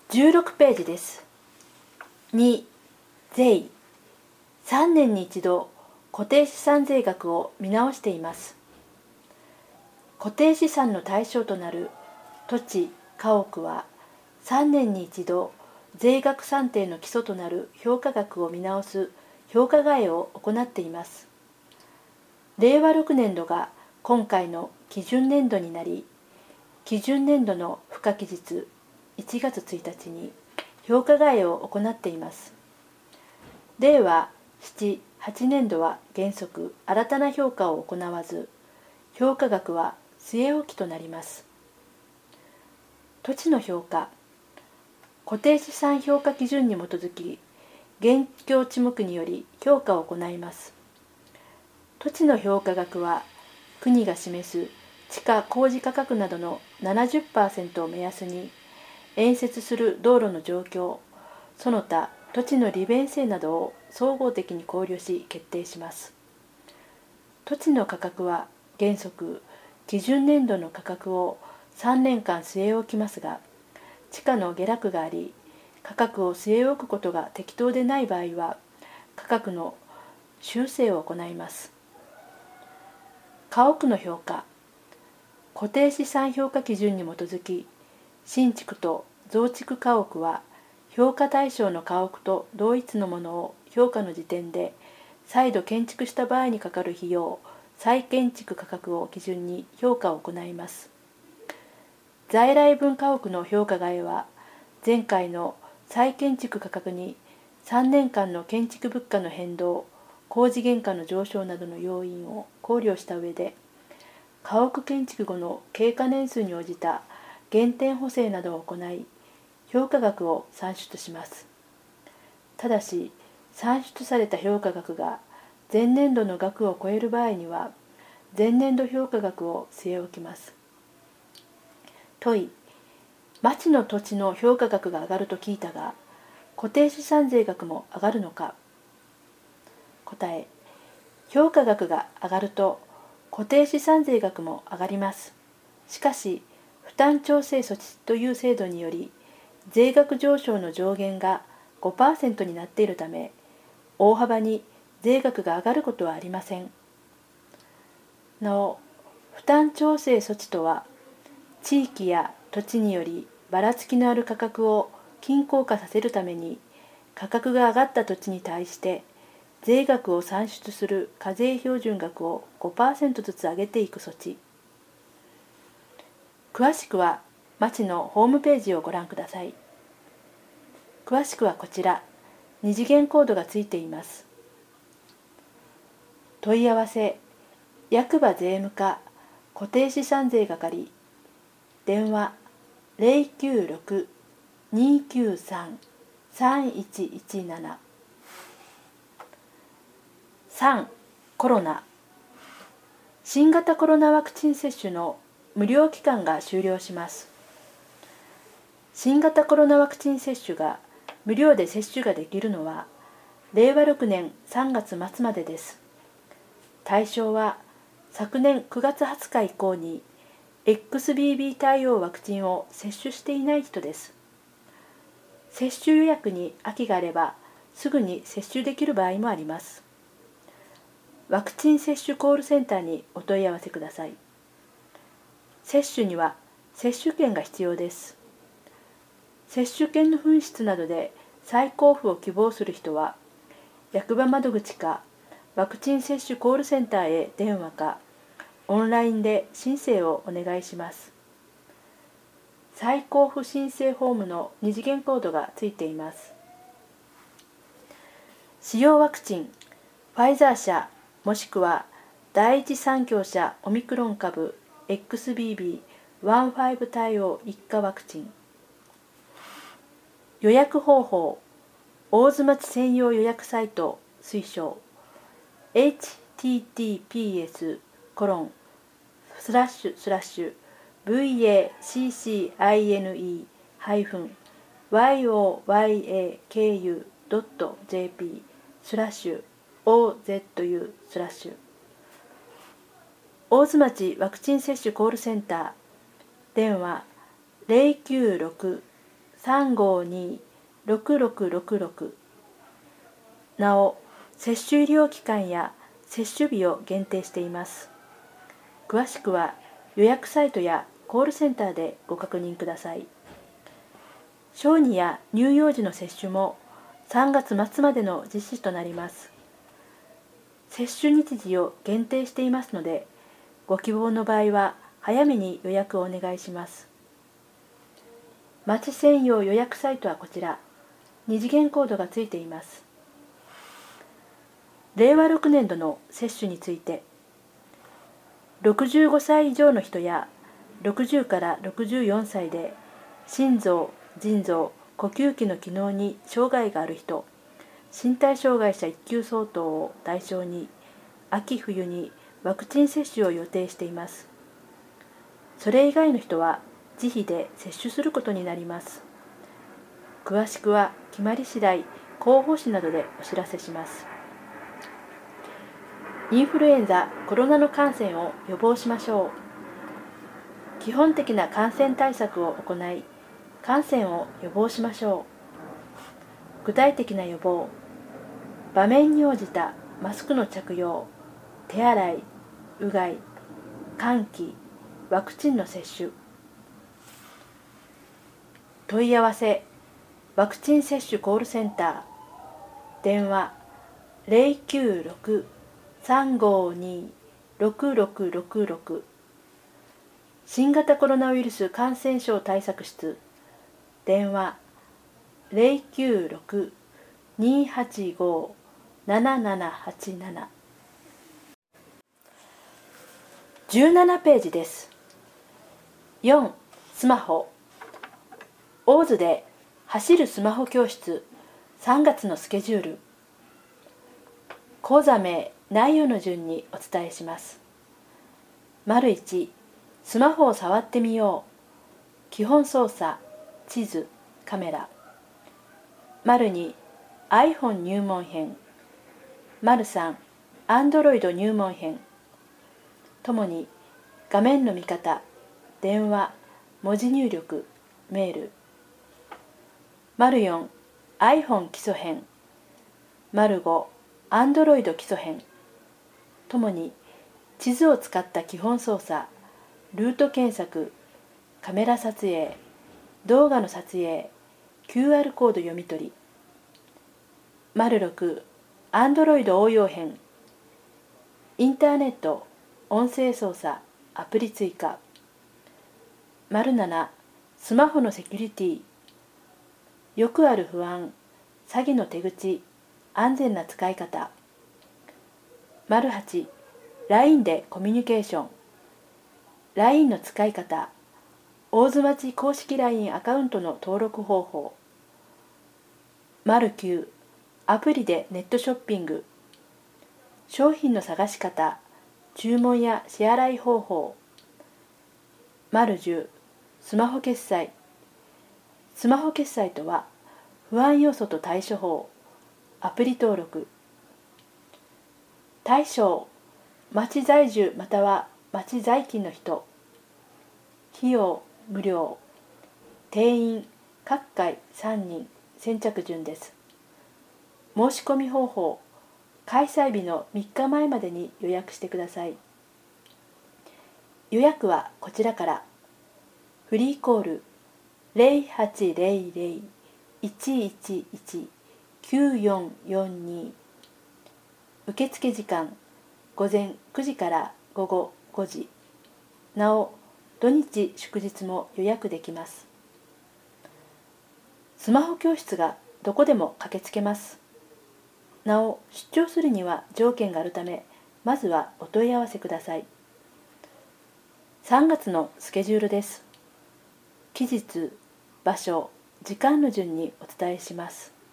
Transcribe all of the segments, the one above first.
16ページです。2、税。3年に一度固定資産税額を見直しています。固定資産の対象となる土地・家屋は3年に一度税額算定の基礎となる評価額を見直す評価替えを行っています。令和6年度が今回の基準年度になり、基準年度の付加期日1月1日に評価替えを行っています。令和7、8年度は原則新たな評価を行わず、評価額は据え置きとなります。土地の評価。固定資産評価基準に基づき、現況地目により評価を行います。土地の評価額は、国が示す地価公示価格などの 70% を目安に、沿接する道路の状況、その他土地の利便性などを総合的に考慮し決定します。土地の価格は原則、基準年度の価格を3年間据え置きますが、地価の下落があり、価格を据え置くことが適当でない場合は、価格の修正を行います。家屋の評価。固定資産評価基準に基づき、新築と増築家屋は、評価対象の家屋と同一のものを評価の時点で、再度建築した場合にかかる費用、再建築価格を基準に評価を行います。在来分家屋の評価外は、前回の再建築価格に3年間の建築物価の変動、工事原価の上昇などの要因を考慮した上で、家屋建築後の経過年数に応じた減点補正などを行い、評価額を算出します。ただし、算出された評価額が前年度の額を超える場合には、前年度評価額を据え置きます。問い、町の土地の評価額が上がると聞いたが、固定資産税額も上がるのか。答え、評価額が上がると固定資産税額も上がります。しかし、負担調整措置という制度により、税額上昇の上限が 5% になっているため、大幅に税額が上がることはありません。なお、負担調整措置とは、地域や土地によりばらつきのある価格を均衡化させるために、価格が上がった土地に対して税額を算出する課税標準額を 5% ずつ上げていく措置。詳しくは町のホームページをご覧ください。詳しくはこちら、2次元コードがついています。問い合わせ、役場税務課固定資産税係、電話096-293-3117。 3. コロナ。新型コロナワクチン接種の無料期間が終了します。新型コロナワクチン接種が無料で接種ができるのは、令和6年3月末までです。対象は、昨年9月20日以降に XBB 対応ワクチンを接種していない人です。接種予約に空きがあれば、すぐに接種できる場合もあります。ワクチン接種コールセンターにお問い合わせください。接種には接種券が必要です。接種券の紛失などで再交付を希望する人は、役場窓口かワクチン接種コールセンターへ電話かオンラインで申請をお願いします。再交付申請フォームの2次元コードがついています。使用ワクチン、ファイザー社もしくは第一三共社オミクロン株 XBB.1.5 対応一価ワクチン。予約方法、大津町専用予約サイト推奨 https://vaccine-yoyaku.jp/ozu/ 大津町ワクチン接種コールセンター、電話 352-6666。なお、接種医療機関や接種日を限定しています。詳しくは予約サイトやコールセンターでご確認ください。小児や乳幼児の接種も3月末までの実施となります。接種日時を限定していますので、ご希望の場合は早めに予約をお願いします。待ち専用予約サイトはこちら、2次元コードがついています。令和6年度の接種について、65歳以上の人や60から64歳で心臓、腎臓、呼吸器の機能に障害がある人、身体障害者1級相当を対象に、秋冬にワクチン接種を予定しています。それ以外の人は自費で接種することになります。詳しくは決まり次第、広報誌などでお知らせします。インフルエンザ、コロナの感染を予防しましょう。基本的な感染対策を行い、感染を予防しましょう。具体的な予防、場面に応じたマスクの着用、手洗い、うがい、換気、ワクチンの接種。問い合わせ、ワクチン接種コールセンター、電話096-352-6666。新型コロナウイルス感染症対策室、電話096-285-7787。17ページです。4、スマホ。大津で走るスマホ教室3月のスケジュール。講座名、内容の順にお伝えします。1、スマホを触ってみよう。基本操作、地図、カメラ。2、iPhone 入門編。3、Android 入門編。ともに画面の見方、電話、文字入力、メール。4、iPhone 基礎編。5、Android 基礎編。ともに地図を使った基本操作、ルート検索、カメラ撮影、動画の撮影、QR コード読み取り。6、Android 応用編。インターネット、音声操作、アプリ追加。7、スマホのセキュリティ。よくある不安、詐欺の手口、安全な使い方。8、LINE でコミュニケーション。LINE の使い方、大津町公式 LINE アカウントの登録方法。9、アプリでネットショッピング。商品の探し方、注文や支払い方法。10、スマホ決済。スマホ決済とは、不安要素と対処法、アプリ登録。対象、町在住または町在勤の人。費用、無料。定員、各回3人、先着順です。申し込み方法、開催日の3日前までに予約してください。予約はこちらから。フリーコール0800-111-9442。受付時間午前9時から午後5時。なお、土日祝日も予約できます。スマホ教室がどこでも駆けつけます。なお、出張するには条件があるため、まずはお問い合わせください。3月のスケジュールです。期日、場所、時間の順にお伝えします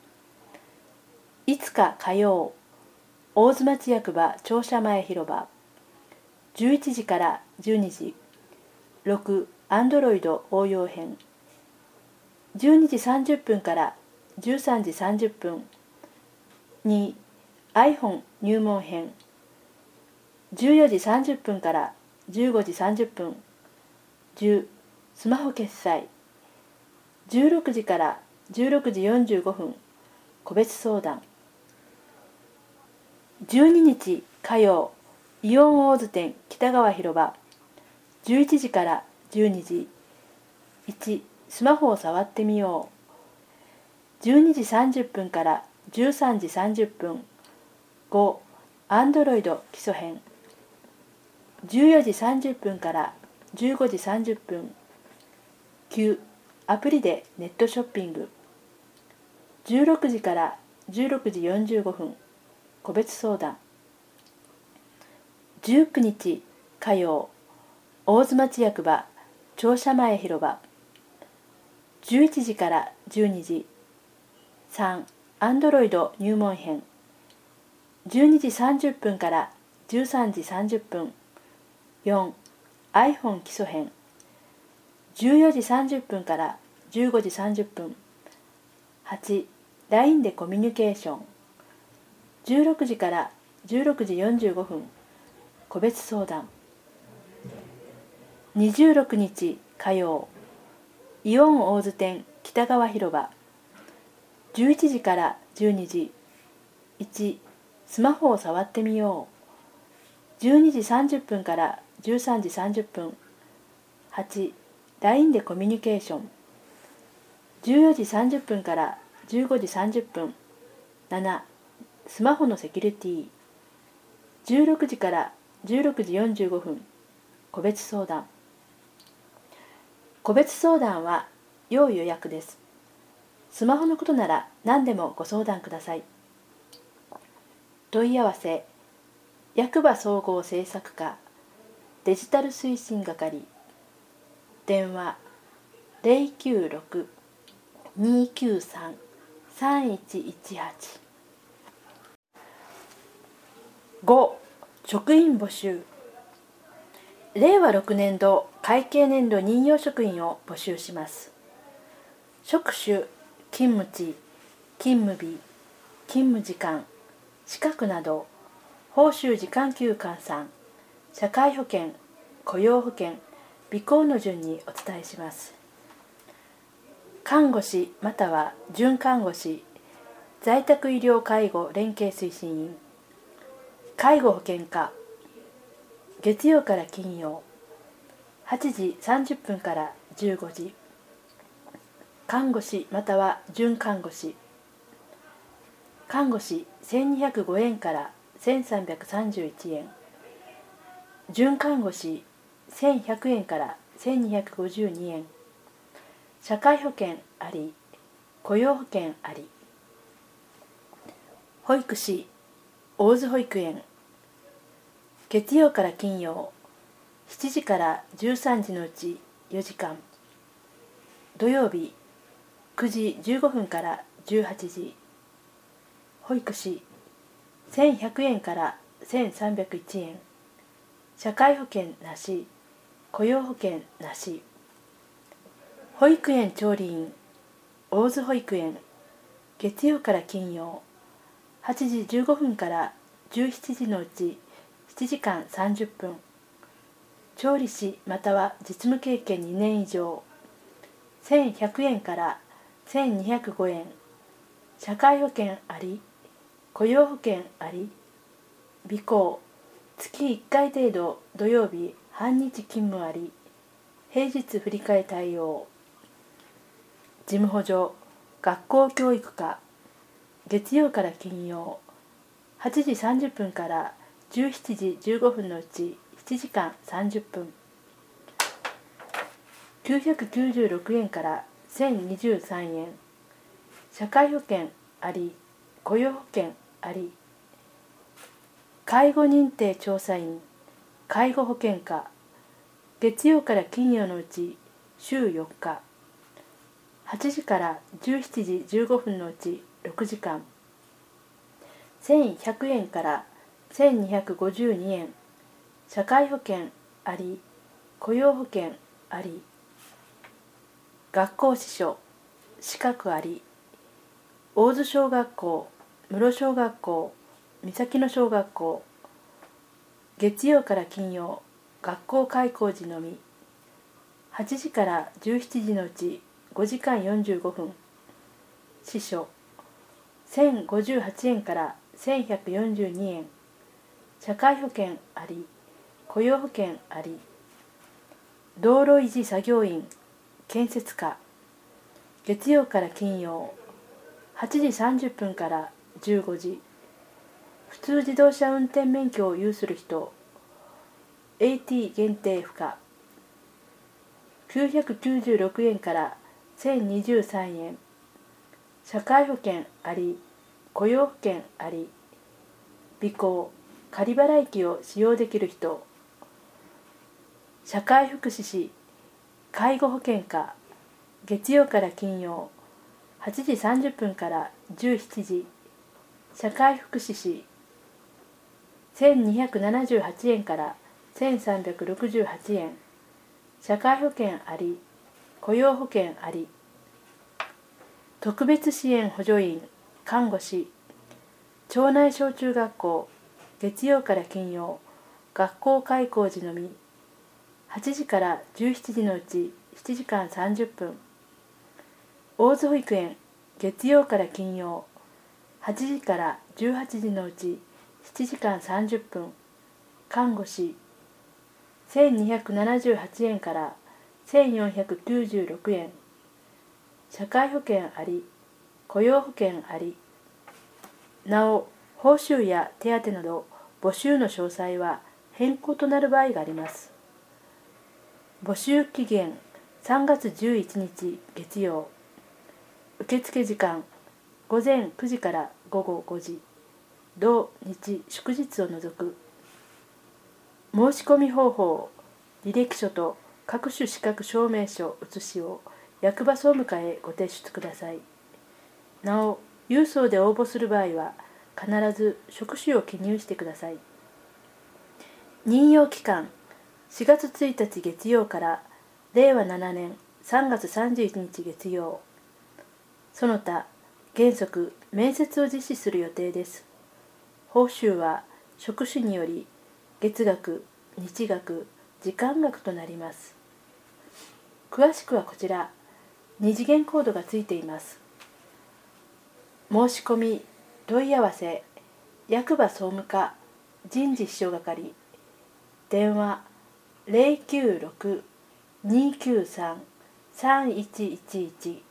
。5日火曜、大津町役場庁舎前広場、11時から12時、6、Android 応用編、12時30分から13時30分、2、iPhone 入門編、14時30分から15時30分、10、スマホ決済、 16時から16時45分個別相談。12日火曜、イオンオーズ店北川広場、11時から12時。1、スマホを触ってみよう。12時30分から13時30分。5、アンドロイド基礎編。14時30分から15時30分。9、アプリでネットショッピング。16時から16時45分個別相談。19日火曜、大津町役場庁舎前広場、11時から12時。3、アンドロイド入門編。12時30分から13時30分。4、iPhone 基礎編。14時30分から15時30分。8、LINE でコミュニケーション。16時から16時45分個別相談。26日火曜、イオン大津店北川広場、11時から12時。1、スマホを触ってみよう。12時30分から13時30分。8、LINE でコミュニケーション。14時30分から15時30分。7、スマホのセキュリティ。16時から16時45分個別相談。個別相談は要予約です。スマホのことなら何でもご相談ください。問い合わせ、役場総合政策課デジタル推進係、電話 096-293-3118。5、職員募集。令和6年度会計年度任用職員を募集します。職種、勤務地、勤務日、勤務時間、資格など、報酬時間給換算、社会保険、雇用保険、備考の順にお伝えします。看護師または准看護師、在宅医療介護連携推進員、介護保険課、月曜から金曜、8時30分から15時。看護師または准看護師。看護師1205円から1331円。准看護師1100円から1252円。社会保険あり、雇用保険あり。保育士大津保育園、月曜から金曜7時から13時のうち4時間。土曜日9時15分から18時。保育士1100円から1301円。社会保険なし、雇用保険なし。保育園調理員大津保育園、月曜から金曜8時15分から17時のうち7時間30分。調理師または実務経験2年以上。1100円から1205円。社会保険あり、雇用保険あり。備考月1回程度土曜日半日勤務あり。平日振り替え対応。事務補助学校教育課、月曜から金曜8時30分から17時15分のうち7時間30分。996円から1023円。社会保険あり、雇用保険あり。介護認定調査員介護保険課、月曜から金曜のうち週4日。8時から17時15分のうち6時間。1100円から1252円。社会保険あり、雇用保険あり。学校司書資格あり。大津小学校、室小学校、三崎野小学校。月曜から金曜学校開校時のみ。8時から17時のうち 5時間45分。司書1058円から1142円。社会保険あり、雇用保険あり。道路維持作業員、建設課。月曜から金曜8時30分から15時。普通自動車運転免許を有する人、AT 限定不可。996円から1023円。社会保険あり、雇用保険あり。備考、仮払い機を使用できる人、社会福祉士、介護保険課。月曜から金曜8時30分から17時。社会福祉士1278円から1368円。社会保険あり、雇用保険あり。特別支援補助員、看護師。町内小中学校。月曜から金曜学校開校時のみ。8時から17時のうち7時間30分。大津保育園。月曜から金曜8時から18時のうち7時間30分。看護師1278円から1496円。社会保険あり、雇用保険あり。なお、報酬や手当など募集の詳細は変更となる場合があります。募集期限3月11日月曜。受付時間午前9時から午後5時。土日祝日を除く。申し込み方法、履歴書と各種資格証明書写しを役場総務課へご提出ください。なお、郵送で応募する場合は必ず職種を記入してください。任用期間4月1日月曜から令和7年3月31日月曜。その他原則面接を実施する予定です。報酬は職種により月額、日額、時間額となります。詳しくはこちら、2次元コードがついています。申し込み、問い合わせ、役場総務課人事秘書係。電話096-293-3111